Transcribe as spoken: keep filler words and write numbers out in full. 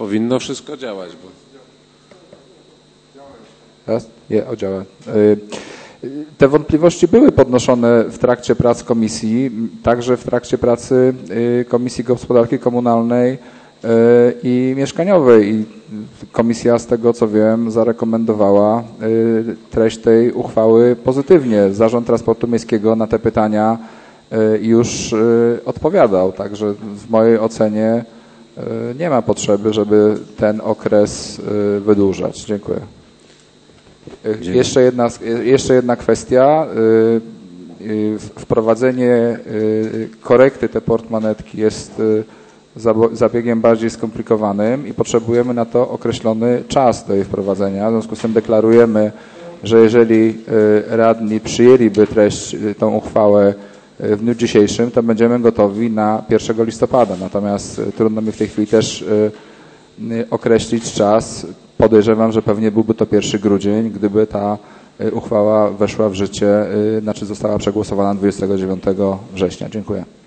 powinno wszystko działać. Bo... Raz? Nie, o działa. Te wątpliwości były podnoszone w trakcie prac komisji, także w trakcie pracy Komisji Gospodarki Komunalnej i Mieszkaniowej. I komisja, z tego co wiem, zarekomendowała treść tej uchwały pozytywnie. Zarząd Transportu Miejskiego na te pytania już odpowiadał, także w mojej ocenie nie ma potrzeby, żeby ten okres wydłużać. Dziękuję. Jeszcze jedna, jeszcze jedna kwestia. Wprowadzenie korekty te portmonetki jest zabiegiem bardziej skomplikowanym i potrzebujemy na to określony czas do jej wprowadzenia. W związku z tym deklarujemy, że jeżeli radni przyjęliby treść, tą uchwałę w dniu dzisiejszym, to będziemy gotowi na pierwszego listopada. Natomiast trudno mi w tej chwili też określić czas. Podejrzewam, że pewnie byłby to pierwszy grudzień, gdyby ta uchwała weszła w życie, znaczy została przegłosowana dwudziestego dziewiątego września. Dziękuję.